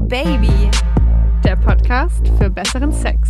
Baby, der Podcast für besseren Sex.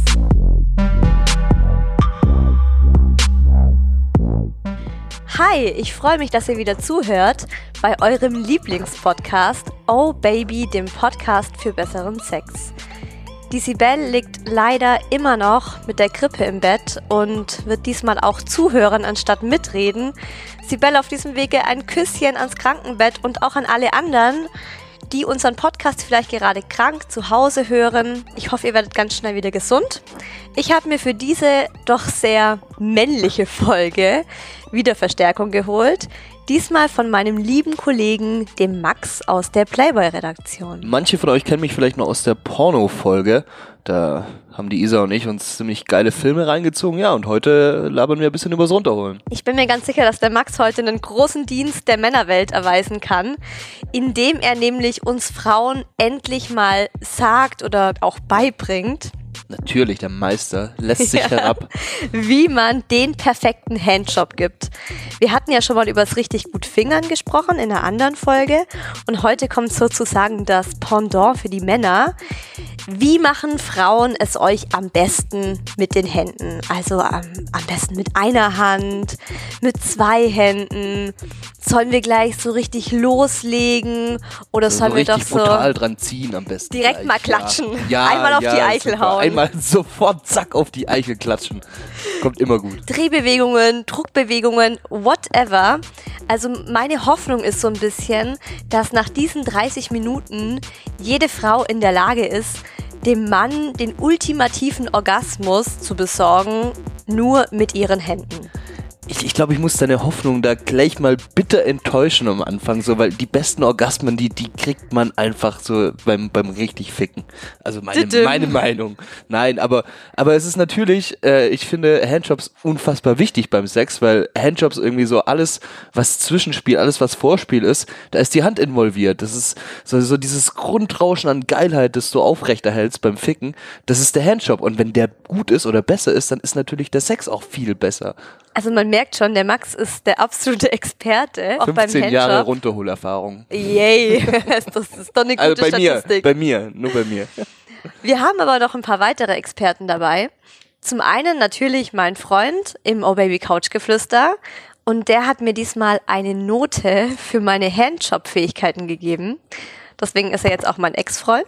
Hi, ich freue mich, dass ihr wieder zuhört bei eurem Lieblingspodcast Oh Baby, dem Podcast für besseren Sex. Die Sibel liegt leider immer noch mit der Grippe im Bett und wird diesmal auch zuhören, anstatt mitreden. Sibel, auf diesem Wege ein Küsschen ans Krankenbett und auch an alle anderen, die unseren Podcast vielleicht gerade krank zu Hause hören. Ich hoffe, ihr werdet ganz schnell wieder gesund. Ich habe mir für diese doch sehr männliche Folge wieder Verstärkung geholt. Diesmal von meinem lieben Kollegen, dem Max aus der Playboy-Redaktion. Manche von euch kennen mich vielleicht noch aus der Porno-Folge. Da haben die Isa und ich uns ziemlich geile Filme reingezogen. Ja, und heute labern wir ein bisschen übers Runterholen. Ich bin mir ganz sicher, dass der Max heute einen großen Dienst der Männerwelt erweisen kann, indem er nämlich uns Frauen endlich mal sagt oder auch beibringt, natürlich, der Meister lässt sich herab, wie man den perfekten Handjob gibt. Wir hatten ja schon mal über das richtig gut Fingern gesprochen in einer anderen Folge und heute kommt sozusagen das Pendant für die Männer. Wie machen Frauen es euch am besten mit den Händen? Also am besten mit einer Hand, mit 2 Händen. Sollen wir gleich so richtig loslegen oder sollen wir doch so brutal dran ziehen am besten? Direkt gleich. Mal klatschen. Ja, einmal auf die Eichel super. hauen. Einmal sofort zack auf die Eichel klatschen. Kommt immer gut. Drehbewegungen, Druckbewegungen, whatever. Also meine Hoffnung ist so ein bisschen, dass nach diesen 30 Minuten jede Frau in der Lage ist, dem Mann den ultimativen Orgasmus zu besorgen, nur mit ihren Händen. Ich glaube, ich muss deine Hoffnung da gleich mal bitter enttäuschen am Anfang, so, weil die besten Orgasmen, die kriegt man einfach so beim richtig Ficken. Also meine Meinung. Nein, aber es ist natürlich, ich finde Handjobs unfassbar wichtig beim Sex, weil Handjobs irgendwie so alles, was Zwischenspiel, alles was Vorspiel ist, da ist die Hand involviert. Das ist so dieses Grundrauschen an Geilheit, das du aufrechterhältst beim Ficken, das ist der Handjob. Und wenn der gut ist oder besser ist, dann ist natürlich der Sex auch viel besser. Also man merkt schon, der Max ist der absolute Experte, auch beim Handjob. 15 Jahre Runterholerfahrung. Yay, das ist doch eine gute Statistik. Nur bei mir. Wir haben aber noch ein paar weitere Experten dabei. Zum einen natürlich mein Freund im Oh Baby Couchgeflüster und der hat mir diesmal eine Note für meine Handjob-Fähigkeiten gegeben. Deswegen ist er jetzt auch mein Ex-Freund.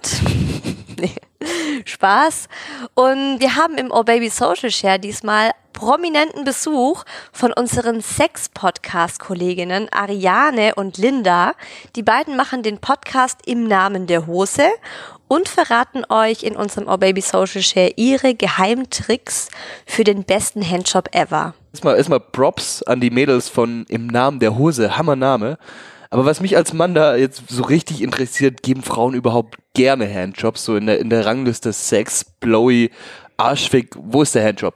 Nee, Spaß. Und wir haben im Oh Baby Social Share diesmal prominenten Besuch von unseren Sex-Podcast-Kolleginnen Ariane und Linda. Die beiden machen den Podcast im Namen der Hose und verraten euch in unserem Oh Baby Social Share ihre Geheimtricks für den besten Handjob ever. Erstmal Props an die Mädels von Im Namen der Hose, Hammername. Aber was mich als Mann da jetzt so richtig interessiert, geben Frauen überhaupt gerne Handjobs, so in der Rangliste Sex, Blowy, Arschfick, wo ist der Handjob?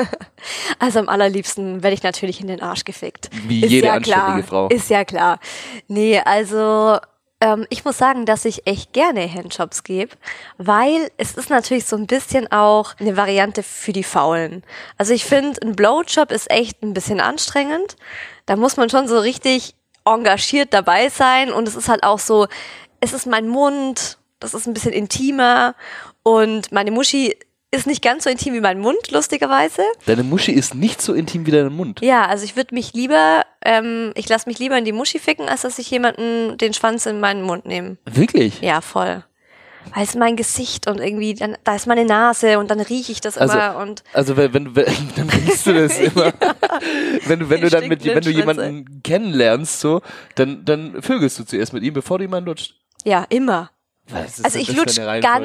Also am allerliebsten werde ich natürlich in den Arsch gefickt. Wie ist jede ja anständige Frau. Ist ja klar. Nee, also ich muss sagen, dass ich echt gerne Handjobs gebe, weil es ist natürlich so ein bisschen auch eine Variante für die Faulen. Also ich finde, ein Blowjob ist echt ein bisschen anstrengend. Da muss man schon so richtig engagiert dabei sein und es ist halt auch so, es ist mein Mund, das ist ein bisschen intimer und meine Muschi ist nicht ganz so intim wie mein Mund, lustigerweise. Deine Muschi ist nicht so intim wie dein Mund? Ja, also ich würde mich lieber, ich lasse mich lieber in die Muschi ficken, als dass ich jemanden den Schwanz in meinen Mund nehme. Wirklich? Ja, voll. Weil es mein Gesicht und irgendwie, dann, da ist meine Nase und dann rieche ich das immer und. Also wenn dann riechst du das immer. Ja. Wenn du jemanden kennenlernst, so, dann vögelst du zuerst mit ihm, bevor du jemanden lutscht. Ja, immer. Also ich lutsche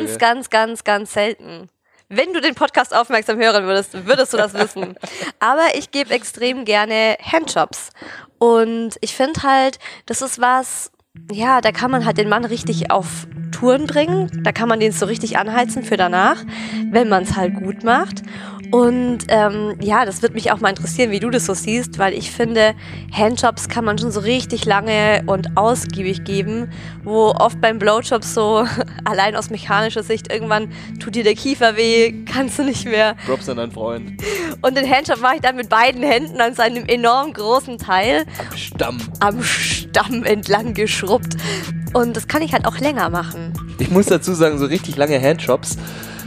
ganz selten. Wenn du den Podcast aufmerksam hören würdest du das wissen. Aber ich gebe extrem gerne Handjobs. Und ich finde halt, das ist was, ja, da kann man halt den Mann richtig auf Touren bringen. Da kann man den so richtig anheizen für danach, wenn man es halt gut macht. Und ja, das würde mich auch mal interessieren, wie du das so siehst, weil ich finde, Handjobs kann man schon so richtig lange und ausgiebig geben, wo oft beim Blowjob so, allein aus mechanischer Sicht, irgendwann tut dir der Kiefer weh, kannst du nicht mehr. Props an deinen Freund. Und den Handjob mache ich dann mit beiden Händen an seinem enorm großen Teil. Am Stamm Entlang geschrubbt. Und das kann ich halt auch länger machen. Ich muss dazu sagen, so richtig lange Handjobs,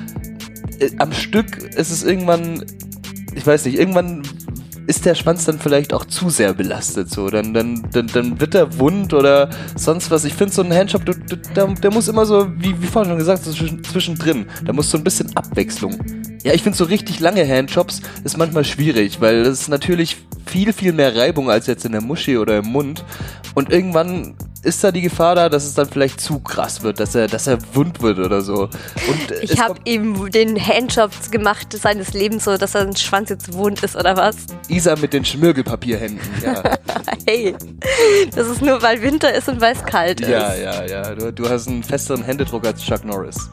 am Stück ist es irgendwann, ich weiß nicht, irgendwann ist der Schwanz dann vielleicht auch zu sehr belastet, so, dann wird er wund oder sonst was. Ich finde so ein Handjob, der muss immer so, wie vorhin schon gesagt, so zwischendrin, da muss so ein bisschen Abwechslung. Ja, ich finde so richtig lange Handjobs ist manchmal schwierig, weil das ist natürlich viel, viel mehr Reibung als jetzt in der Muschi oder im Mund und irgendwann ist da die Gefahr da, dass es dann vielleicht zu krass wird, dass er wund wird oder so. Und ich habe eben den Handjob gemacht seines Lebens, so dass sein Schwanz jetzt wund ist, oder was? Isa mit den Schmirgelpapierhänden, ja. Hey, das ist nur, weil Winter ist und weil es kalt ist. Ja. Du hast einen festeren Händedruck als Chuck Norris.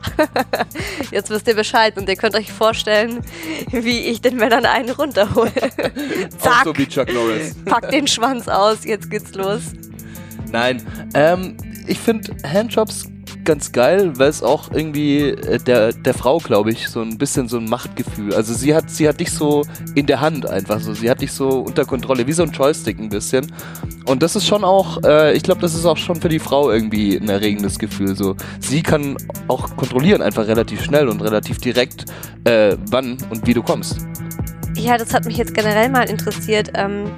Jetzt wisst ihr Bescheid und ihr könnt euch vorstellen, wie ich den Männern einen runterhole. Zack, auch so wie Chuck Norris. Pack den Schwanz aus, jetzt geht's los. Nein, ich finde Handjobs ganz geil, weil es auch irgendwie der Frau, glaube ich, so ein bisschen so ein Machtgefühl. Also sie hat dich so in der Hand einfach so. Sie hat dich so unter Kontrolle, wie so ein Joystick ein bisschen. Und das ist schon auch, ich glaube, das ist auch schon für die Frau irgendwie ein erregendes Gefühl. So, sie kann auch kontrollieren einfach relativ schnell und relativ direkt, wann und wie du kommst. Ja, das hat mich jetzt generell mal interessiert.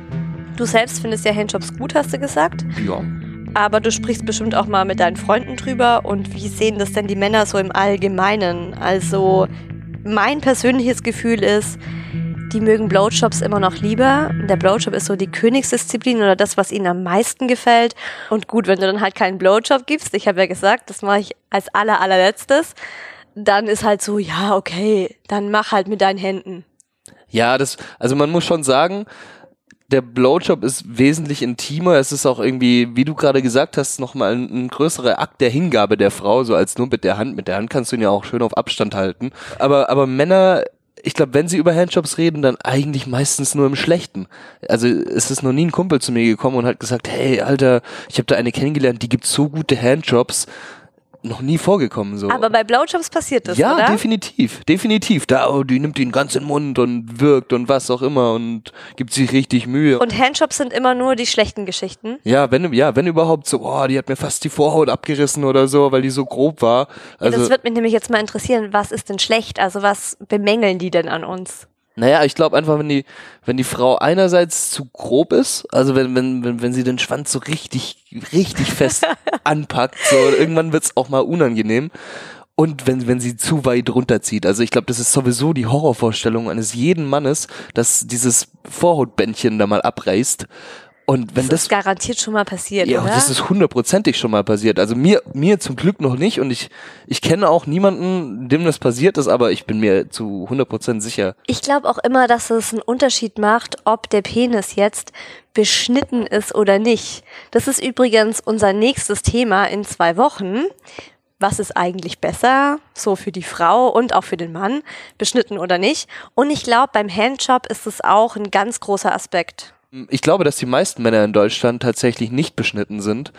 Du selbst findest ja Handjobs gut, hast du gesagt? Ja. Aber du sprichst bestimmt auch mal mit deinen Freunden drüber. Und wie sehen das denn die Männer so im Allgemeinen? Also mein persönliches Gefühl ist, die mögen Blowjobs immer noch lieber. Der Blowjob ist so die Königsdisziplin oder das, was ihnen am meisten gefällt. Und gut, wenn du dann halt keinen Blowjob gibst, ich habe ja gesagt, das mache ich als allerletztes, dann ist halt so, ja, okay, dann mach halt mit deinen Händen. Ja, also man muss schon sagen, der Blowjob ist wesentlich intimer. Es ist auch irgendwie, wie du gerade gesagt hast, nochmal ein größerer Akt der Hingabe der Frau, so als nur mit der Hand. Mit der Hand kannst du ihn ja auch schön auf Abstand halten. Aber Männer, ich glaube, wenn sie über Handjobs reden, dann eigentlich meistens nur im Schlechten. Also es ist noch nie ein Kumpel zu mir gekommen und hat gesagt, hey, Alter, ich habe da eine kennengelernt, die gibt so gute Handjobs. Noch nie vorgekommen so. Aber bei Blowjobs passiert das, ja, oder? Ja, definitiv. Die nimmt ihn ganz in den Mund und wirkt und was auch immer und gibt sich richtig Mühe. Und Handjobs sind immer nur die schlechten Geschichten? Ja, wenn überhaupt so, die hat mir fast die Vorhaut abgerissen oder so, weil die so grob war. Also, ja, das wird mich nämlich jetzt mal interessieren, was ist denn schlecht? Also was bemängeln die denn an uns? Naja, ich glaube einfach, wenn die Frau einerseits zu grob ist, also wenn sie den Schwanz so richtig fest anpackt, so irgendwann wird's auch mal unangenehm. Und wenn sie zu weit runterzieht. Also ich glaube, das ist sowieso die Horrorvorstellung eines jeden Mannes, dass dieses Vorhautbändchen da mal abreißt. Und wenn das ist garantiert schon mal passiert, ja, oder? Ja, das ist 100%ig schon mal passiert. Also mir zum Glück noch nicht und ich kenne auch niemanden, dem das passiert ist, aber ich bin mir zu 100% sicher. Ich glaube auch immer, dass es einen Unterschied macht, ob der Penis jetzt beschnitten ist oder nicht. Das ist übrigens unser nächstes Thema in 2 Wochen. Was ist eigentlich besser, so für die Frau und auch für den Mann, beschnitten oder nicht? Und ich glaube, beim Handjob ist es auch ein ganz großer Aspekt. Ich glaube, dass die meisten Männer in Deutschland tatsächlich nicht beschnitten sind.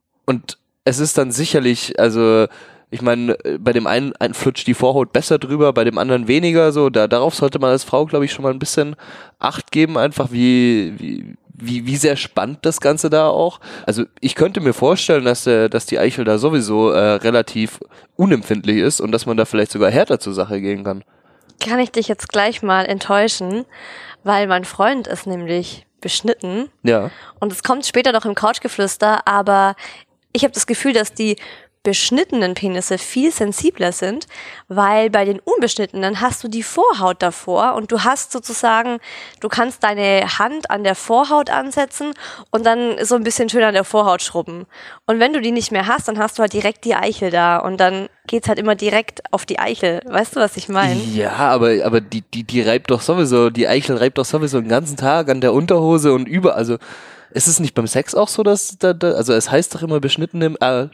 Und es ist dann sicherlich, also ich meine, bei dem einen flutscht die Vorhaut besser drüber, bei dem anderen weniger. So, darauf sollte man als Frau, glaube ich, schon mal ein bisschen Acht geben, einfach wie sehr spannend das Ganze da auch. Also ich könnte mir vorstellen, dass die Eichel da sowieso relativ unempfindlich ist und dass man da vielleicht sogar härter zur Sache gehen kann. Kann ich dich jetzt gleich mal enttäuschen, weil mein Freund ist nämlich beschnitten. Ja. Und es kommt später noch im Couchgeflüster, aber ich habe das Gefühl, dass die beschnittenen Penisse viel sensibler sind, weil bei den unbeschnittenen hast du die Vorhaut davor und du hast sozusagen, du kannst deine Hand an der Vorhaut ansetzen und dann so ein bisschen schön an der Vorhaut schrubben. Und wenn du die nicht mehr hast, dann hast du halt direkt die Eichel da und dann geht's halt immer direkt auf die Eichel. Weißt du, was ich meine? Ja, aber die reibt doch sowieso, die Eichel reibt doch sowieso den ganzen Tag an der Unterhose und überall, also ist es nicht beim Sex auch so, dass also es heißt doch immer, beschnittene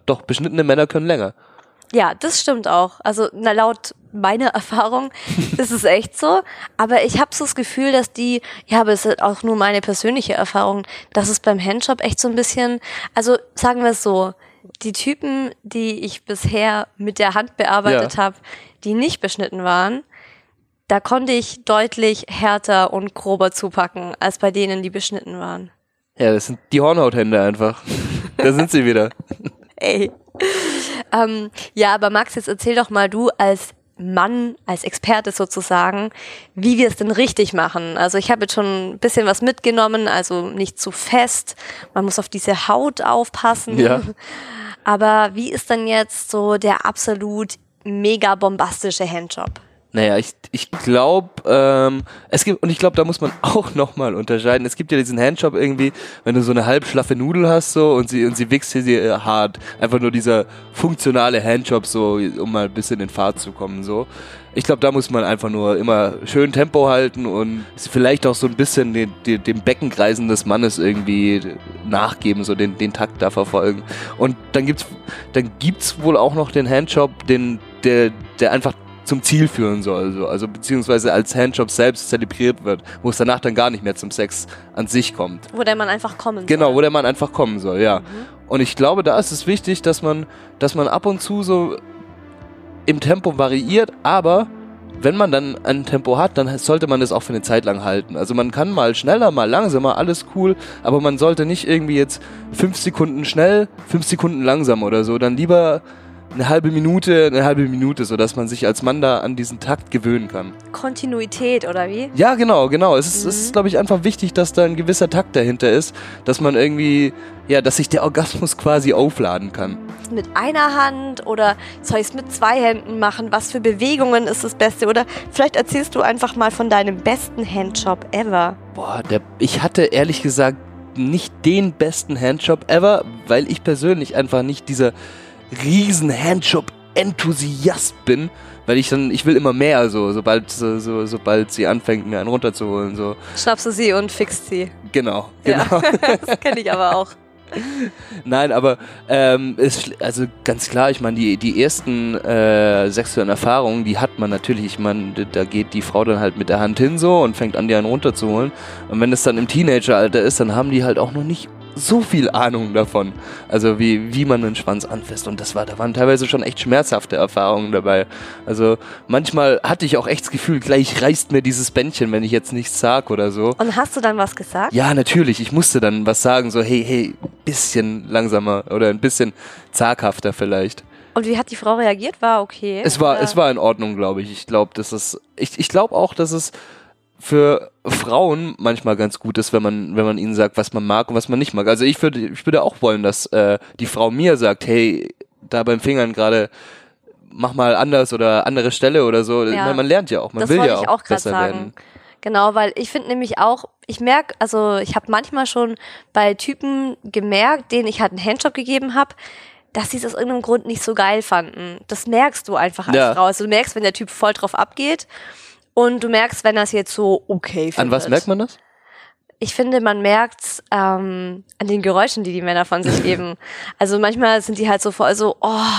Männer können länger. Ja, das stimmt auch. Also laut meiner Erfahrung ist es echt so. Aber ich habe so das Gefühl, dass aber es ist auch nur meine persönliche Erfahrung, dass es beim Handjob echt so ein bisschen, also sagen wir es so, die Typen, die ich bisher mit der Hand bearbeitet habe, die nicht beschnitten waren, da konnte ich deutlich härter und grober zupacken, als bei denen, die beschnitten waren. Ja, das sind die Hornhauthände einfach. Da sind sie wieder. Ey. Ja, aber Max, jetzt erzähl doch mal du als Mann, als Experte sozusagen, wie wir es denn richtig machen. Also ich habe jetzt schon ein bisschen was mitgenommen, also nicht zu fest, man muss auf diese Haut aufpassen. Ja. Aber wie ist denn jetzt so der absolut mega bombastische Handjob? Naja, ich glaube, ich glaube, da muss man auch nochmal unterscheiden. Es gibt ja diesen Handjob irgendwie, wenn du so eine halbschlaffe Nudel hast so und sie wächst hier hart. Einfach nur dieser funktionale Handjob so, um mal ein bisschen in Fahrt zu kommen so. Ich glaube, da muss man einfach nur immer schön Tempo halten und vielleicht auch so ein bisschen dem Beckenkreisen des Mannes irgendwie nachgeben, so den Takt da verfolgen. Und dann gibt's wohl auch noch den Handjob, der einfach zum Ziel führen soll, also beziehungsweise als Handjob selbst zelebriert wird, wo es danach dann gar nicht mehr zum Sex an sich kommt. Wo der Mann einfach kommen soll. Genau, wo der Mann einfach kommen soll, ja. Und ich glaube, da ist es wichtig, dass man ab und zu so im Tempo variiert, aber wenn man dann ein Tempo hat, dann sollte man das auch für eine Zeit lang halten. Also man kann mal schneller, mal langsamer, alles cool, aber man sollte nicht irgendwie jetzt 5 Sekunden schnell, 5 Sekunden langsam oder so, dann lieber eine halbe Minute, sodass man sich als Mann da an diesen Takt gewöhnen kann. Kontinuität, oder wie? Ja, genau. Es ist, glaube ich, einfach wichtig, dass da ein gewisser Takt dahinter ist, dass man irgendwie, ja, dass sich der Orgasmus quasi aufladen kann. Mit einer Hand oder soll ich es mit 2 Händen machen? Was für Bewegungen ist das Beste? Oder vielleicht erzählst du einfach mal von deinem besten Handjob ever. Boah, ich hatte ehrlich gesagt nicht den besten Handjob ever, weil ich persönlich einfach nicht dieser riesen Handjob-Enthusiast bin, weil ich will immer mehr, sobald sie anfängt, mir einen runterzuholen, so. Schnappst du sie und fixt sie. Genau. Ja, das kenne ich aber auch. Nein, aber also ganz klar, ich meine, die ersten sexuellen Erfahrungen, die hat man natürlich, ich meine, da geht die Frau dann halt mit der Hand hin so und fängt an, die einen runterzuholen. Und wenn es dann im Teenageralter ist, dann haben die halt auch noch nicht so viel Ahnung davon, also wie man einen Schwanz anfasst, und da waren teilweise schon echt schmerzhafte Erfahrungen dabei. Also manchmal hatte ich auch echt das Gefühl, gleich reißt mir dieses Bändchen, wenn ich jetzt nichts sag oder so. Und hast du dann was gesagt? Ja, natürlich, ich musste dann was sagen, so hey, bisschen langsamer oder ein bisschen zaghafter vielleicht. Und wie hat die Frau reagiert? War okay? Es war in Ordnung, glaube ich. Ich glaube, ich glaube auch, dass es für Frauen manchmal ganz gut ist, wenn man ihnen sagt, was man mag und was man nicht mag. Also ich würde auch wollen, dass die Frau mir sagt, hey, da beim Fingern gerade mach mal anders oder andere Stelle oder so. Ja. Man lernt ja auch, man will ja auch besser werden. Genau, weil ich finde nämlich auch, ich merke, also ich habe manchmal schon bei Typen gemerkt, denen ich halt einen Handjob gegeben habe, dass sie es aus irgendeinem Grund nicht so geil fanden. Das merkst du einfach als Frau. Also du merkst, wenn der Typ voll drauf abgeht. Und du merkst, wenn das jetzt so okay findet. An was merkt man das? Ich finde, man merkt's an den Geräuschen, die Männer von sich geben. Also manchmal sind die halt so voll so,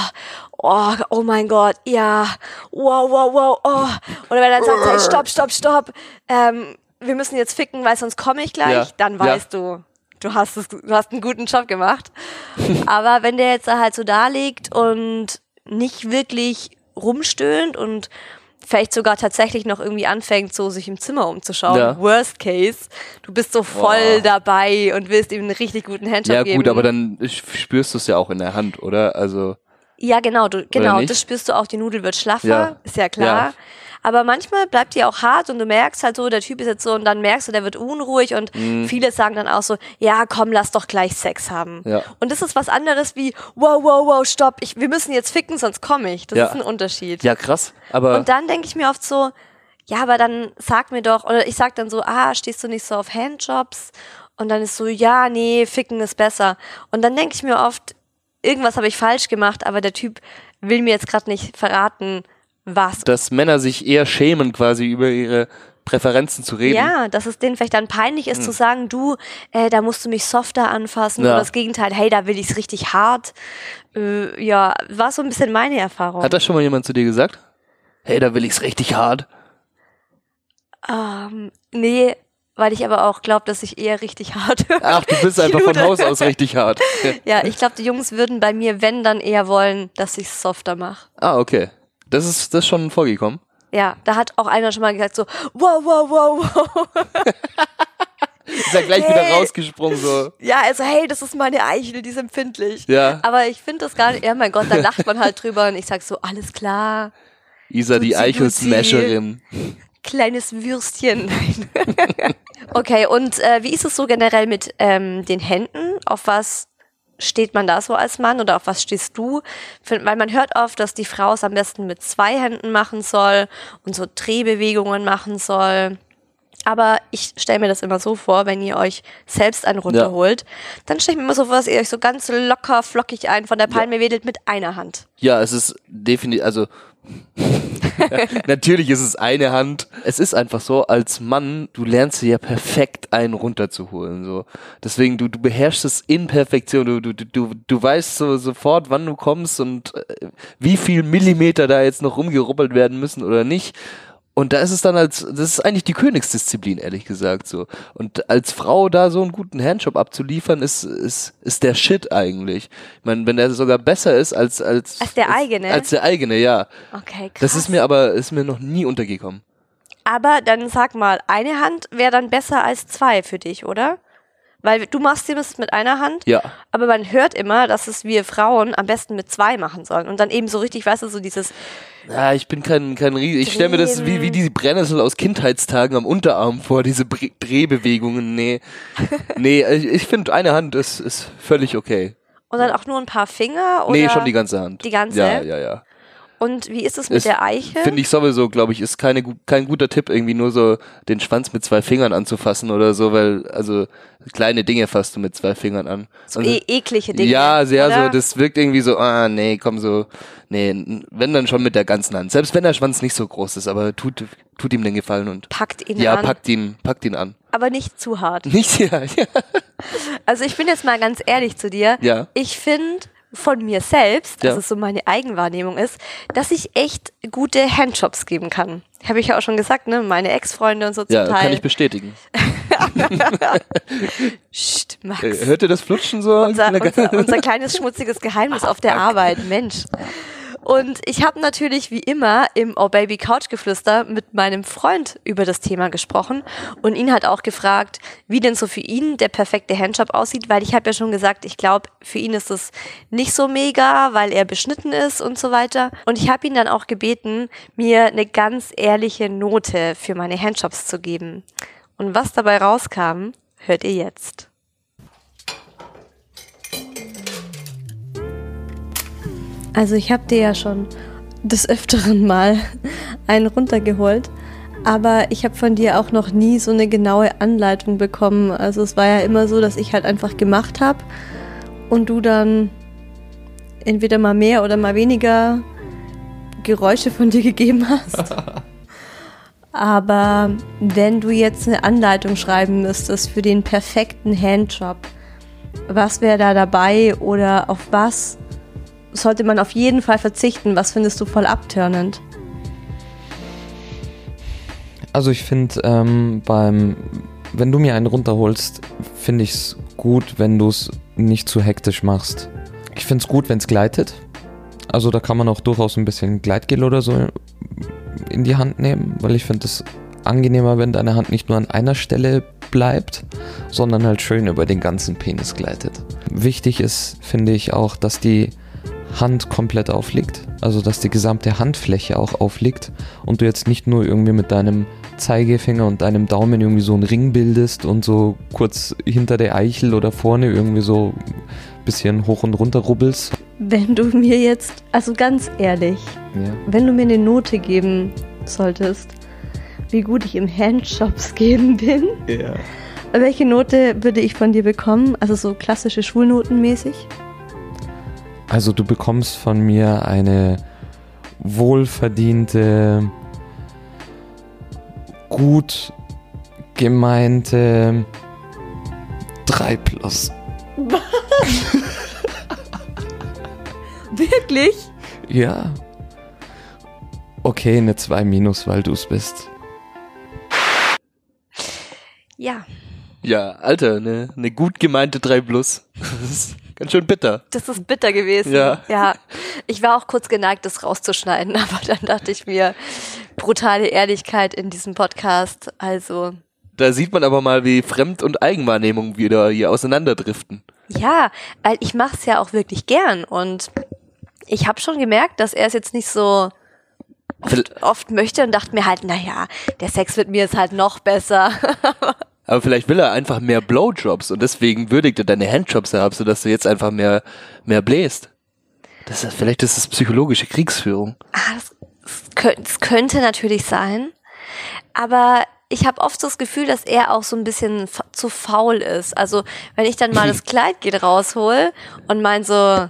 oh mein Gott, ja, wow, oh. Oder wenn er dann sagt, hey, stopp, wir müssen jetzt ficken, weil sonst komme ich gleich, dann weißt du hast einen guten Job gemacht. Aber wenn der jetzt halt so da liegt und nicht wirklich rumstöhnt und vielleicht sogar tatsächlich noch irgendwie anfängt, so sich im Zimmer umzuschauen. Worst case. Du bist so voll dabei und willst ihm einen richtig guten Handjob geben. Ja gut, aber dann spürst du es ja auch in der Hand, oder? Also ja, genau, das spürst du auch, die Nudel wird schlaffer, ist ja klar. Ja. Aber manchmal bleibt die auch hart und du merkst halt so, der Typ ist jetzt so, und dann merkst du, der wird unruhig und viele sagen dann auch so, ja komm, lass doch gleich Sex haben. Ja. Und das ist was anderes wie, wow, stopp, wir müssen jetzt ficken, sonst komme ich. Das ist ein Unterschied. Ja, krass. Und dann denke ich mir oft so, ja, aber dann sag mir doch, oder ich sag dann so, stehst du nicht so auf Handjobs? Und dann ist so, ja, nee, ficken ist besser. Und dann denke ich mir oft, irgendwas habe ich falsch gemacht, aber der Typ will mir jetzt gerade nicht verraten, was. Dass Männer sich eher schämen, quasi über ihre Präferenzen zu reden. Ja, dass es denen vielleicht dann peinlich ist zu sagen, du, da musst du mich softer anfassen, oder das Gegenteil, hey, da will ich's richtig hart. War so ein bisschen meine Erfahrung. Hat das schon mal jemand zu dir gesagt? Hey, da will ich's richtig hart? Nee, weil ich aber auch glaube, dass ich eher richtig hart Ach, du bist einfach von Haus aus richtig hart. Ja, ich glaube, die Jungs würden bei mir, wenn, dann eher wollen, dass ich's softer mache. Ah, okay. Das ist schon vorgekommen? Ja, da hat auch einer schon mal gesagt so, wow. Ist ja gleich wieder rausgesprungen so. Ja, also hey, das ist meine Eichel, die ist empfindlich. Ja. Aber ich finde das gar nicht, ja mein Gott, da lacht man halt drüber und ich sag so, alles klar. Isa, die Eichel-Smasherin. Kleines Würstchen. Okay, und wie ist es so generell mit den Händen? Auf was steht man da so als Mann oder auf was stehst du? Weil man hört oft, dass die Frau es am besten mit 2 Händen machen soll und so Drehbewegungen machen soll. Aber ich stelle mir das immer so vor, wenn ihr euch selbst einen runterholt, dann stelle ich mir immer so vor, dass ihr euch so ganz locker, flockig einen von der Palme wedelt mit einer Hand. Ja, es ist definitiv, also natürlich ist es eine Hand. Es ist einfach so, als Mann, du lernst dir ja perfekt einen runterzuholen. So. Deswegen, du beherrschst es in Perfektion. Du weißt so sofort, wann du kommst und wie viel Millimeter da jetzt noch rumgerubbelt werden müssen oder nicht. Und da ist es dann das ist eigentlich die Königsdisziplin, ehrlich gesagt, so. Und als Frau da so einen guten Handjob abzuliefern, ist der Shit eigentlich. Ich meine, wenn der sogar besser ist als der eigene? Als der eigene, ja. Okay, krass. Das ist mir noch nie untergekommen. Aber dann sag mal, eine Hand wäre dann besser als 2 für dich, oder? Weil du machst es mit einer Hand, ja. Aber man hört immer, dass es wir Frauen am besten mit 2 machen sollen. Und dann eben so richtig, weißt du, so dieses... Ja, ich bin kein Riese. Ich stelle mir das wie diese Brennnessel aus Kindheitstagen am Unterarm vor, diese Drehbewegungen. Nee, ich finde, eine Hand ist völlig okay. Und dann auch nur ein paar Finger? Oder? Nee, schon die ganze Hand. Die ganze? Ja. Und wie ist es mit der Eichel? Finde ich sowieso, glaube ich, ist kein guter Tipp, irgendwie nur so den Schwanz mit 2 Fingern anzufassen oder so, weil, also, kleine Dinge fasst du mit 2 Fingern an. So eklige Dinge. Ja, sehr oder? so, das wirkt irgendwie so, wenn dann schon mit der ganzen Hand. Selbst wenn der Schwanz nicht so groß ist, aber tut ihm den Gefallen und. Packt ihn an. Ja, packt ihn an. Aber nicht zu hart. Nicht, ja. Also ich bin jetzt mal ganz ehrlich zu dir. Ja. Ich finde von mir selbst, dass es so meine Eigenwahrnehmung ist, dass ich echt gute Handjobs geben kann. Habe ich ja auch schon gesagt, ne? Meine Ex-Freunde und so zum Teil. Ja, kann ich bestätigen. Psst, Max. Hört ihr das Flutschen so? Unser kleines schmutziges Geheimnis auf der Arbeit, Mensch. Und ich habe natürlich wie immer im Oh Baby Couchgeflüster mit meinem Freund über das Thema gesprochen und ihn halt auch gefragt, wie denn so für ihn der perfekte Handjob aussieht, weil ich habe ja schon gesagt, ich glaube, für ihn ist es nicht so mega, weil er beschnitten ist und so weiter. Und ich habe ihn dann auch gebeten, mir eine ganz ehrliche Note für meine Handjobs zu geben. Und was dabei rauskam, hört ihr jetzt. Also ich habe dir ja schon des Öfteren mal einen runtergeholt, aber ich habe von dir auch noch nie so eine genaue Anleitung bekommen. Also es war ja immer so, dass ich halt einfach gemacht habe und du dann entweder mal mehr oder mal weniger Geräusche von dir gegeben hast. Aber wenn du jetzt eine Anleitung schreiben müsstest für den perfekten Handjob, was wäre da dabei oder auf was sollte man auf jeden Fall verzichten? Was findest du voll abturnend? Also ich finde, wenn du mir einen runterholst, finde ich es gut, wenn du es nicht zu hektisch machst. Ich finde es gut, wenn es gleitet. Also da kann man auch durchaus ein bisschen Gleitgel oder so in die Hand nehmen, weil ich finde es angenehmer, wenn deine Hand nicht nur an einer Stelle bleibt, sondern halt schön über den ganzen Penis gleitet. Wichtig ist, finde ich auch, dass die Hand komplett aufliegt, also dass die gesamte Handfläche auch aufliegt und du jetzt nicht nur irgendwie mit deinem Zeigefinger und deinem Daumen irgendwie so einen Ring bildest und so kurz hinter der Eichel oder vorne irgendwie so ein bisschen hoch und runter rubbelst. Wenn du mir jetzt, also ganz ehrlich, wenn du mir eine Note geben solltest, wie gut ich im Handjobs geben bin, welche Note würde ich von dir bekommen? Also so klassische Schulnotenmäßig? Also du bekommst von mir eine wohlverdiente, gut gemeinte 3+. Wirklich? Ja. Okay, eine 2-, weil du es bist. Ja. Ja, Alter, eine gut gemeinte 3+. Das ist ganz schön bitter. Das ist bitter gewesen. Ja. Ich war auch kurz geneigt, das rauszuschneiden, aber dann dachte ich mir, brutale Ehrlichkeit in diesem Podcast. Also, Da sieht man aber mal, wie Fremd- und Eigenwahrnehmung wieder hier auseinanderdriften. Ja, weil ich mache es ja auch wirklich gern und ich habe schon gemerkt, dass er es jetzt nicht so oft möchte und dachte mir halt, naja, der Sex mit mir ist halt noch besser. Aber vielleicht will er einfach mehr Blowjobs und deswegen würdigt er deine Handjobs herab, sodass du jetzt einfach mehr bläst. Vielleicht ist das psychologische Kriegsführung. Das könnte natürlich sein, aber ich habe oft so das Gefühl, dass er auch so ein bisschen zu faul ist. Also wenn ich dann mal das Kleidgel raushol und mein so,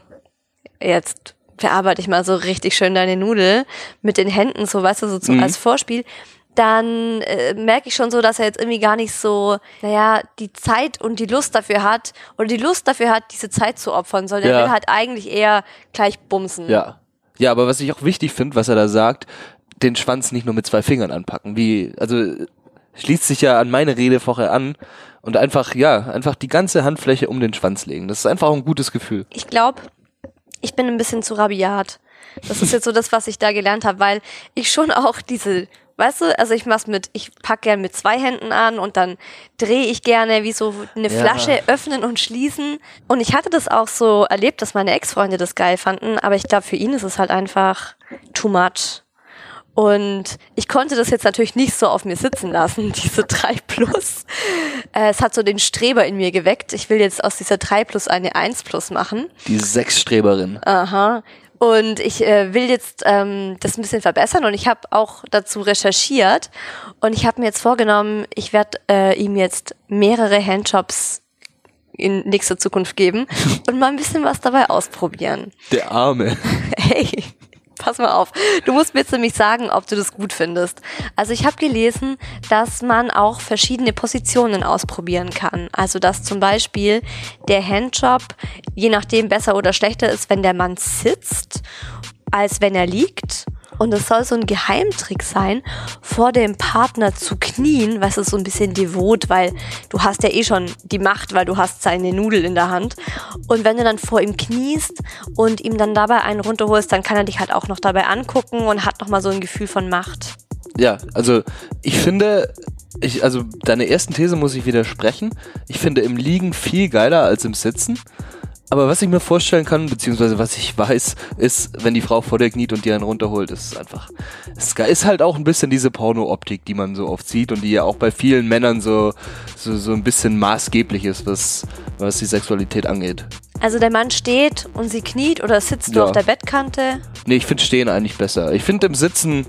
jetzt verarbeite ich mal so richtig schön deine Nudel mit den Händen, so weißt du, so als Vorspiel, dann merke ich schon so, dass er jetzt irgendwie gar nicht so, die Zeit und die Lust dafür hat, oder die Lust dafür hat, diese Zeit zu opfern, sondern er will halt eigentlich eher gleich bumsen. Ja, aber was ich auch wichtig finde, was er da sagt, den Schwanz nicht nur mit 2 Fingern anpacken, schließt sich ja an meine Rede vorher an und einfach die ganze Handfläche um den Schwanz legen. Das ist einfach auch ein gutes Gefühl. Ich glaube, ich bin ein bisschen zu rabiat. Das ist jetzt so das, was ich da gelernt habe, weil ich schon auch weißt du, also ich pack gern mit 2 Händen an und dann drehe ich gerne wie so eine Flasche öffnen und schließen. Und ich hatte das auch so erlebt, dass meine Ex-Freunde das geil fanden, aber ich glaube, für ihn ist es halt einfach too much. Und ich konnte das jetzt natürlich nicht so auf mir sitzen lassen, diese 3+. Es hat so den Streber in mir geweckt. Ich will jetzt aus dieser 3+ eine 1+ machen. Die Sexstreberin. Aha. Und ich will jetzt das ein bisschen verbessern und ich habe auch dazu recherchiert und ich habe mir jetzt vorgenommen, ich werde ihm jetzt mehrere Handjobs in nächster Zukunft geben und mal ein bisschen was dabei ausprobieren. Der Arme. Hey, pass mal auf. Du musst mir jetzt nämlich sagen, ob du das gut findest. Also ich habe gelesen, dass man auch verschiedene Positionen ausprobieren kann. Also dass zum Beispiel der Handjob je nachdem besser oder schlechter ist, wenn der Mann sitzt, als wenn er liegt. Und es soll so ein Geheimtrick sein, vor dem Partner zu knien, weißt du, so ein bisschen devot, weil du hast ja eh schon die Macht, weil du hast seine Nudel in der Hand. Und wenn du dann vor ihm kniest und ihm dann dabei einen runterholst, dann kann er dich halt auch noch dabei angucken und hat nochmal so ein Gefühl von Macht. Ja, also ich finde, deiner ersten These muss ich widersprechen. Ich finde im Liegen viel geiler als im Sitzen. Aber was ich mir vorstellen kann, beziehungsweise was ich weiß, ist, wenn die Frau vor dir kniet und dir einen runterholt, ist ist halt auch ein bisschen diese Porno-Optik, die man so oft sieht und die ja auch bei vielen Männern so ein bisschen maßgeblich ist, was die Sexualität angeht. Also der Mann steht und sie kniet oder sitzt du auf der Bettkante? Nee, ich finde Stehen eigentlich besser. Ich finde im Sitzen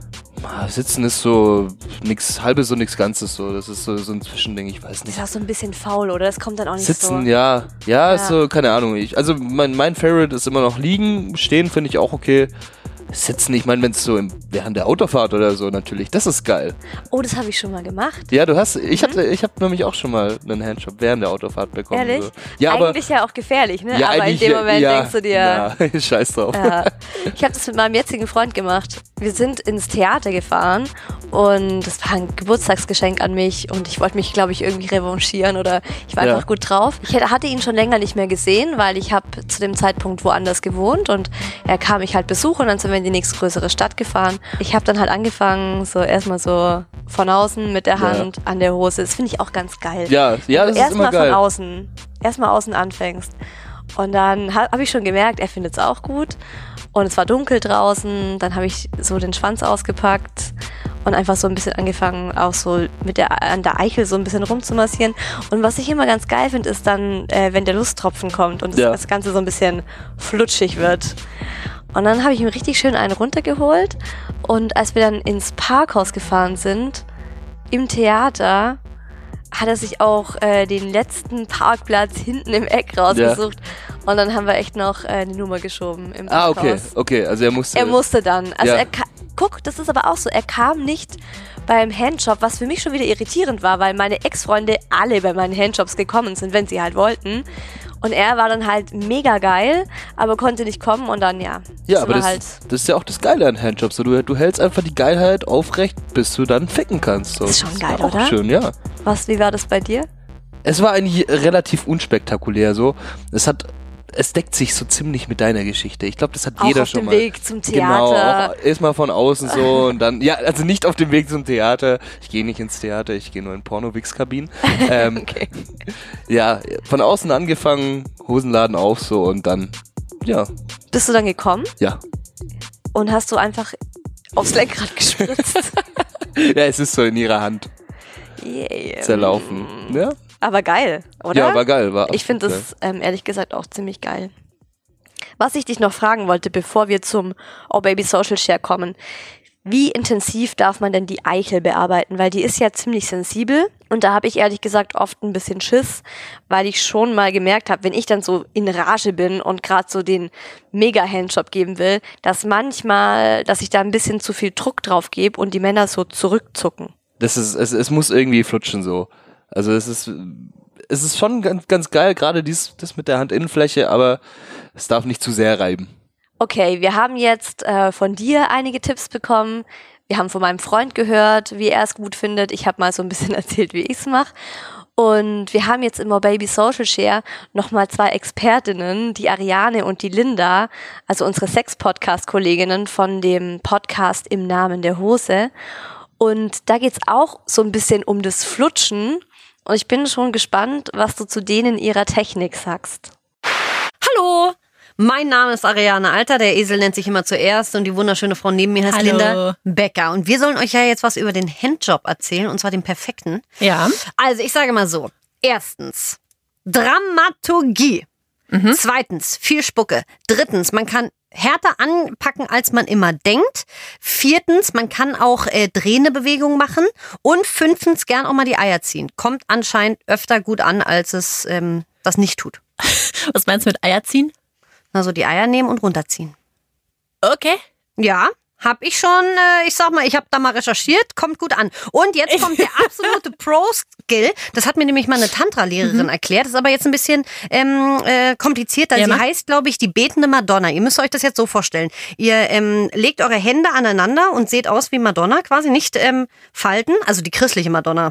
ist so nix Halbes und nix Ganzes so. Das ist so ein Zwischending, ich weiß nicht. Das ist auch so ein bisschen faul, oder? Das kommt dann auch nicht Sitzen, so. ja, ist so, keine Ahnung. Mein Favorite ist immer noch Liegen. Stehen finde ich auch okay. Sitzen, ich meine, wenn es so während der Autofahrt oder so natürlich, das ist geil. Oh, das habe ich schon mal gemacht. Ja, ich habe nämlich auch schon mal einen Handjob während der Autofahrt bekommen. Ehrlich? So. Ja, eigentlich ja auch gefährlich, ne? Ja, aber in dem Moment denkst du dir... Ja, scheiß drauf. Ja. Ich habe das mit meinem jetzigen Freund gemacht. Wir sind ins Theater gefahren und das war ein Geburtstagsgeschenk an mich und ich wollte mich, glaube ich, irgendwie revanchieren oder ich war einfach gut drauf. Ich hatte ihn schon länger nicht mehr gesehen, weil ich habe zu dem Zeitpunkt woanders gewohnt und er kam mich halt besuchen und dann sind wir in die nächstgrößere Stadt gefahren. Ich habe dann halt angefangen, so erstmal so von außen mit der Hand an der Hose. Das finde ich auch ganz geil. Ja, das ist immer geil. Erstmal außen anfängst. Und dann habe ich schon gemerkt, er findet es auch gut. Und es war dunkel draußen. Dann habe ich so den Schwanz ausgepackt und einfach so ein bisschen angefangen, auch so an der Eichel so ein bisschen rumzumassieren. Und was ich immer ganz geil finde, ist dann, wenn der Lusttropfen kommt und das Ganze so ein bisschen flutschig wird. Und dann habe ich ihm richtig schön einen runtergeholt. Und als wir dann ins Parkhaus gefahren sind, im Theater, hat er sich auch den letzten Parkplatz hinten im Eck rausgesucht. Ja. Und dann haben wir echt noch eine Nummer geschoben im Parkhaus. Okay, also er musste... Er musste dann. Also guck, das ist aber auch so, er kam nicht beim Handjob, was für mich schon wieder irritierend war, weil meine Ex-Freunde alle bei meinen Handjobs gekommen sind, wenn sie halt wollten. Und er war dann halt mega geil, aber konnte nicht kommen und dann, Ja, aber das ist ja auch das Geile an Handjobs. So, du hältst einfach die Geilheit aufrecht, bis du dann ficken kannst. So. Das ist schon geil, auch oder? Schön, ja. Wie war das bei dir? Es war eigentlich relativ unspektakulär so. es deckt sich so ziemlich mit deiner Geschichte. Ich glaube, das hat auch jeder auf schon dem mal. Weg zum Theater. Genau, auch erstmal von außen so und dann, ja, also nicht auf dem Weg zum Theater. Ich gehe nicht ins Theater, ich gehe nur in Porno-Wix-Kabinen. Okay. Ja, von außen angefangen, Hosenladen auf so und dann, ja. Bist du dann gekommen Ja. und hast du einfach aufs Lenkrad gespritzt? Ja, es ist so in ihrer Hand Yeah. zerlaufen. Ja, Aber geil, oder? ja, war geil. War Ich finde das ehrlich gesagt auch ziemlich geil. Was ich dich noch fragen wollte, bevor wir zum Oh Baby Social Share kommen. Wie intensiv darf man denn die Eichel bearbeiten? Weil die ist ja ziemlich sensibel und da habe ich ehrlich gesagt oft ein bisschen Schiss, weil ich schon mal gemerkt habe, wenn ich dann so in Rage bin und gerade so den Mega-Handjob geben will, dass ich da ein bisschen zu viel Druck drauf gebe und die Männer so zurückzucken. Es muss irgendwie flutschen so. Also es ist schon ganz, ganz geil, gerade das mit der Handinnenfläche, aber es darf nicht zu sehr reiben. Okay, wir haben jetzt von dir einige Tipps bekommen. Wir haben von meinem Freund gehört, wie er es gut findet. Ich habe mal so ein bisschen erzählt, wie ich es mache. Und wir haben jetzt im Oh Baby Social Share nochmal 2 Expertinnen, die Ariane und die Linda, also unsere Sex-Podcast-Kolleginnen von dem Podcast Im Namen der Hose. Und da geht's auch so ein bisschen um das Flutschen. Und ich bin schon gespannt, was du zu denen ihrer Technik sagst. Hallo, mein Name ist Ariane Alter, der Esel nennt sich immer zuerst und die wunderschöne Frau neben mir heißt Hallo. Linda Becker. Und wir sollen euch ja jetzt was über den Handjob erzählen, und zwar den perfekten. Ja. Also ich sage mal so, erstens, Dramaturgie. Zweitens, viel Spucke. Drittens, man kann härter anpacken, als man immer denkt. Viertens, man kann auch drehende Bewegungen machen. Und 5. gern auch mal die Eier ziehen. Kommt anscheinend öfter gut an, als es das nicht tut. Was meinst du mit Eier ziehen? Also die Eier nehmen und runterziehen. Okay. Ja, hab ich schon, ich sag mal, ich habe da mal recherchiert, kommt gut an. Und jetzt kommt der absolute Pro-Skill. Das hat mir nämlich mal eine Tantra-Lehrerin erklärt. Das ist aber jetzt ein bisschen komplizierter. Ja, Sie mach. heißt, glaube ich, die betende Madonna. Ihr müsst euch das jetzt so vorstellen. Ihr legt eure Hände aneinander und seht aus wie Madonna, quasi nicht falten, also die christliche Madonna.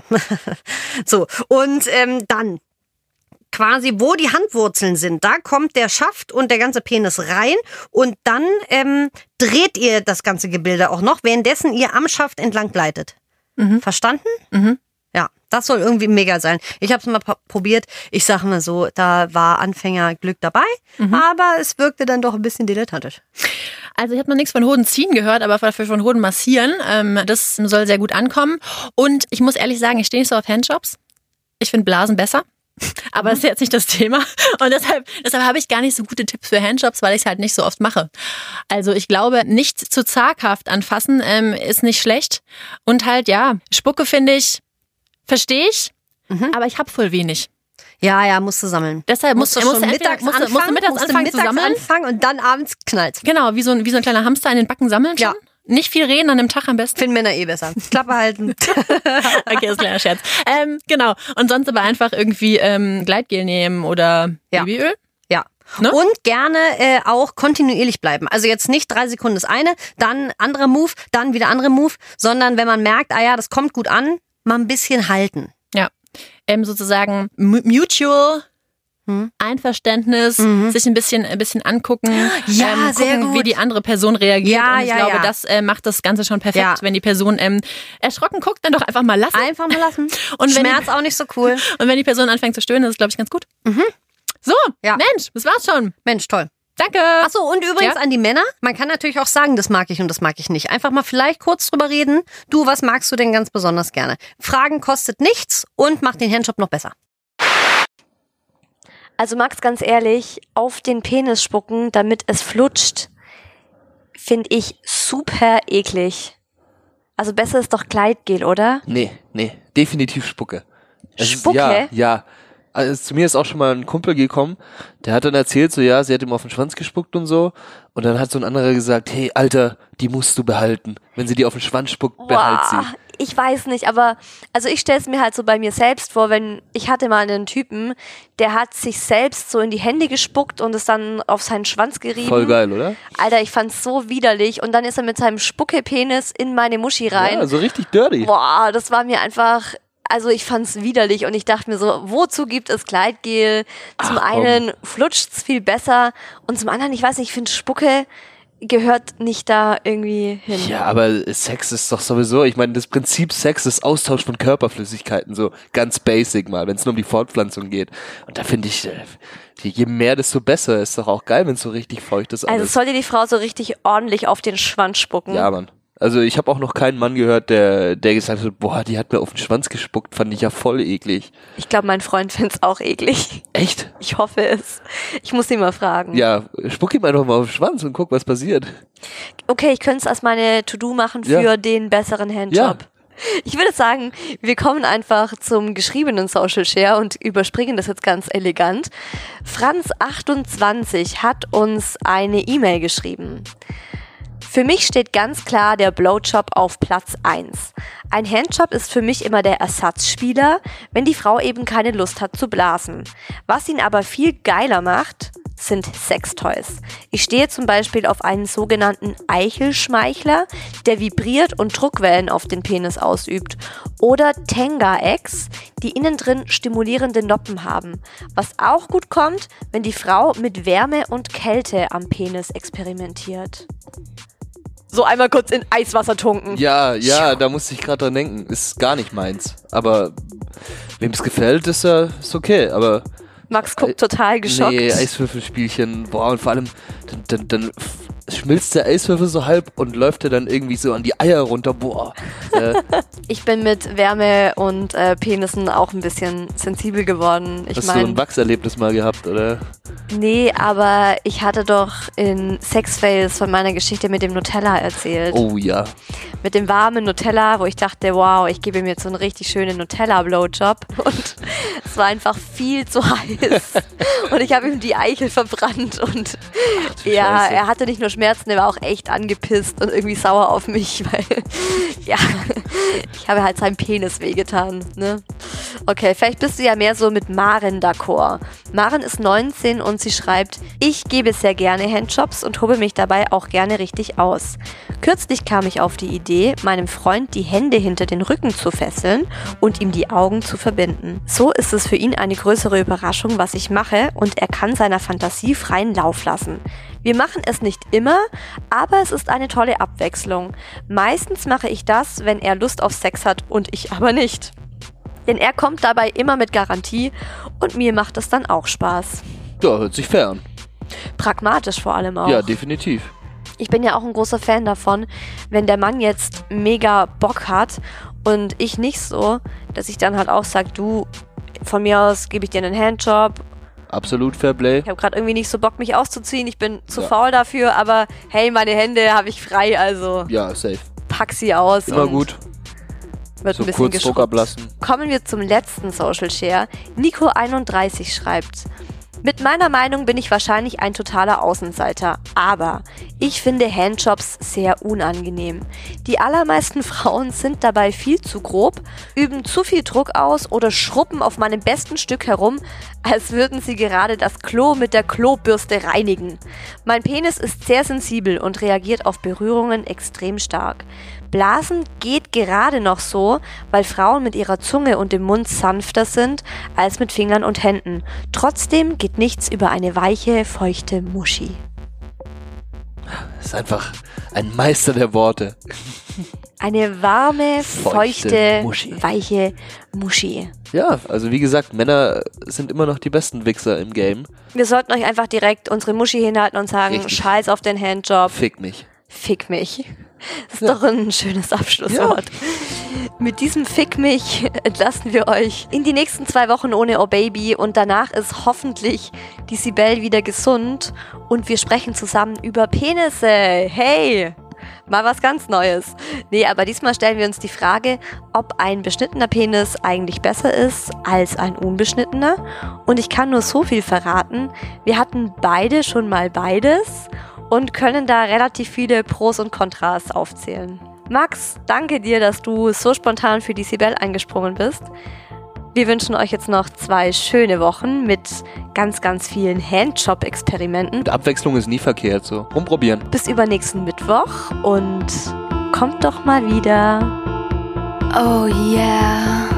So, und dann quasi, wo die Handwurzeln sind, da kommt der Schaft und der ganze Penis rein und dann dreht ihr das ganze Gebilde auch noch, währenddessen ihr am Schaft entlang gleitet. Verstanden? Ja, das soll irgendwie mega sein. Ich habe es mal probiert. Ich sage mal so, da war Anfängerglück dabei, aber es wirkte dann doch ein bisschen dilettantisch. Also ich habe noch nichts von Hoden ziehen gehört, aber dafür von Hoden massieren. Das soll sehr gut ankommen. Und ich muss ehrlich sagen, ich stehe nicht so auf Handjobs. Ich finde Blasen besser. Aber das ist jetzt nicht das Thema. Und deshalb habe ich gar nicht so gute Tipps für Handjobs, weil ich es halt nicht so oft mache. Also ich glaube, nicht zu zaghaft anfassen ist nicht schlecht. Und halt, ja, Spucke finde ich, verstehe ich, aber ich habe voll wenig. Ja, musst du sammeln. Deshalb musst du mittags anfangen zu sammeln. Und dann abends knallt. Genau, wie so ein kleiner Hamster in den Backen sammeln schon. Ja. Nicht viel reden an dem Tag am besten. Finden Männer eh besser. Klappe halten. Okay, ist ein kleiner Scherz. Genau. Und sonst aber einfach irgendwie Gleitgel nehmen oder Babyöl. Ja. Ne? Und gerne auch kontinuierlich bleiben. Also jetzt nicht 3 Sekunden das eine, dann anderer Move, dann wieder andere Move, sondern wenn man merkt, das kommt gut an, mal ein bisschen halten. Ja. Sozusagen mutual Einverständnis, sich ein bisschen angucken, Ja, gucken, sehr gut. wie die andere Person reagiert. Ja, und ich ja, glaube, ja. das macht das Ganze schon perfekt, Ja. wenn die Person erschrocken guckt, dann doch einfach mal lassen. Einfach mal lassen. Und wenn Schmerz auch nicht so cool. Und wenn die Person anfängt zu stöhnen, ist es, glaube ich, ganz gut. So, Ja. Mensch, das war's schon. Mensch, toll. Danke. Achso, und übrigens Ja? an die Männer, man kann natürlich auch sagen, das mag ich und das mag ich nicht. Einfach mal vielleicht kurz drüber reden. Du, was magst du denn ganz besonders gerne? Fragen kostet nichts und macht den Handjob noch besser. Also Max, ganz ehrlich, auf den Penis spucken, damit es flutscht, finde ich super eklig. Also besser ist doch Gleitgel, oder? Nee, definitiv Spucke. Spucke? Ja. Also zu mir ist auch schon mal ein Kumpel gekommen, der hat dann erzählt, so ja, sie hat ihm auf den Schwanz gespuckt und so. Und dann hat so ein anderer gesagt, hey, Alter, die musst du behalten. Wenn sie dir auf den Schwanz spuckt, behalt sie. Ich weiß nicht, aber also ich stelle es mir halt so bei mir selbst vor, ich hatte mal einen Typen, der hat sich selbst so in die Hände gespuckt und es dann auf seinen Schwanz gerieben. Voll geil, oder? Alter, ich fand's so widerlich und dann ist er mit seinem Spucke-Penis in meine Muschi rein. Ja, so richtig dirty. Boah, das war mir einfach Also ich fand's widerlich und ich dachte mir so, wozu gibt es Gleitgel? Zum einen flutscht's viel besser und zum anderen, ich weiß nicht, ich finde Spucke gehört nicht da irgendwie hin. Ja, aber Sex ist doch sowieso, ich meine, das Prinzip Sex ist Austausch von Körperflüssigkeiten, so ganz basic mal, wenn es nur um die Fortpflanzung geht. Und da finde ich, je mehr, desto besser. Ist doch auch geil, wenn es so richtig feucht ist. Also soll dir die Frau so richtig ordentlich auf den Schwanz spucken? Ja, Mann. Also ich habe auch noch keinen Mann gehört, der gesagt hat, boah, die hat mir auf den Schwanz gespuckt, fand ich ja voll eklig. Ich glaube, mein Freund find's auch eklig. Echt? Ich hoffe es. Ich muss ihn mal fragen. Ja, spuck ihm einfach mal auf den Schwanz und guck, was passiert. Okay, ich könnte es als meine To-Do machen für den besseren Handjob. Ja. Ich würde sagen, wir kommen einfach zum geschriebenen Social Share und überspringen das jetzt ganz elegant. Franz28 hat uns eine E-Mail geschrieben. Für mich steht ganz klar der Blowjob auf Platz 1. Ein Handjob ist für mich immer der Ersatzspieler, wenn die Frau eben keine Lust hat zu blasen. Was ihn aber viel geiler macht, sind Sextoys. Ich stehe zum Beispiel auf einen sogenannten Eichelschmeichler, der vibriert und Druckwellen auf den Penis ausübt. Oder Tenga-Eggs, die innen drin stimulierende Noppen haben. Was auch gut kommt, wenn die Frau mit Wärme und Kälte am Penis experimentiert. So einmal kurz in Eiswasser tunken. Ja, da musste ich gerade dran denken. Ist gar nicht meins. Aber wem es gefällt, ist okay. Aber Max guckt total geschockt. Nee, Eiswürfelspielchen. Boah, und vor allem, dann schmilzt der Eiswürfel so halb und läuft er dann irgendwie so an die Eier runter. Boah. Ich bin mit Wärme und Penissen auch ein bisschen sensibel geworden. Hast du ein Wachserlebnis mal gehabt, oder? Nee, aber ich hatte doch in Sexfails von meiner Geschichte mit dem Nutella erzählt. Oh ja. Mit dem warmen Nutella, wo ich dachte, wow, ich gebe ihm jetzt so einen richtig schönen Nutella-Blowjob. Und es war einfach viel zu heiß. Und ich habe ihm die Eichel verbrannt. Und ja, Scheiße. er hatte nicht nur Schmerzen, er war auch echt angepisst und irgendwie sauer auf mich, weil, ja, ich habe halt seinem Penis wehgetan, ne? Okay, vielleicht bist du ja mehr so mit Maren d'accord. Maren ist 19 und sie schreibt, ich gebe sehr gerne Handjobs und tobe mich dabei auch gerne richtig aus. Kürzlich kam ich auf die Idee, meinem Freund die Hände hinter den Rücken zu fesseln und ihm die Augen zu verbinden. So ist es für ihn eine größere Überraschung, was ich mache, und er kann seiner Fantasie freien Lauf lassen. Wir machen es nicht immer, aber es ist eine tolle Abwechslung. Meistens mache ich das, wenn er Lust auf Sex hat und ich aber nicht. Denn er kommt dabei immer mit Garantie und mir macht es dann auch Spaß. Ja, hört sich fair an. Pragmatisch vor allem auch. Ja, definitiv. Ich bin ja auch ein großer Fan davon, wenn der Mann jetzt mega Bock hat und ich nicht so, dass ich dann halt auch sage, du, von mir aus gebe ich dir einen Handjob. Absolut Fairplay. Ich habe gerade irgendwie nicht so Bock, mich auszuziehen. Ich bin zu faul dafür, aber hey, meine Hände habe ich frei, also Ja, safe. pack sie aus. Immer und gut. Wird So ein bisschen kurz Druck geschrubbt. ablassen. Kommen wir zum letzten Social Share. Nico31 schreibt: Mit meiner Meinung bin ich wahrscheinlich ein totaler Außenseiter, aber ich finde Handjobs sehr unangenehm. Die allermeisten Frauen sind dabei viel zu grob, üben zu viel Druck aus oder schruppen auf meinem besten Stück herum, als würden sie gerade das Klo mit der Klobürste reinigen. Mein Penis ist sehr sensibel und reagiert auf Berührungen extrem stark. Blasen geht gerade noch so, weil Frauen mit ihrer Zunge und dem Mund sanfter sind als mit Fingern und Händen. Trotzdem geht nichts über eine weiche, feuchte Muschi. Das ist einfach ein Meister der Worte. Eine warme, feuchte, Muschi. weiche Muschi. Ja, also wie gesagt, Männer sind immer noch die besten Wichser im Game. Wir sollten euch einfach direkt unsere Muschi hinhalten und sagen, Richtig. Scheiß auf den Handjob, Fick mich. fick mich. Das ist doch ein schönes Abschlusswort. Mit diesem Fick mich entlassen wir euch in die nächsten 2 Wochen ohne Oh Baby und danach ist hoffentlich die Sibel wieder gesund und wir sprechen zusammen über Penisse. Hey! Mal was ganz Neues. Nee, aber diesmal stellen wir uns die Frage, ob ein beschnittener Penis eigentlich besser ist als ein unbeschnittener. Und ich kann nur so viel verraten. Wir hatten beide schon mal beides und können da relativ viele Pros und Kontras aufzählen. Max, danke dir, dass du so spontan für die Sibel eingesprungen bist. Wir wünschen euch jetzt noch 2 schöne Wochen mit ganz, ganz vielen Handjob-Experimenten. Und Abwechslung ist nie verkehrt, so. Rumprobieren. Bis übernächsten Mittwoch und kommt doch mal wieder. Oh yeah.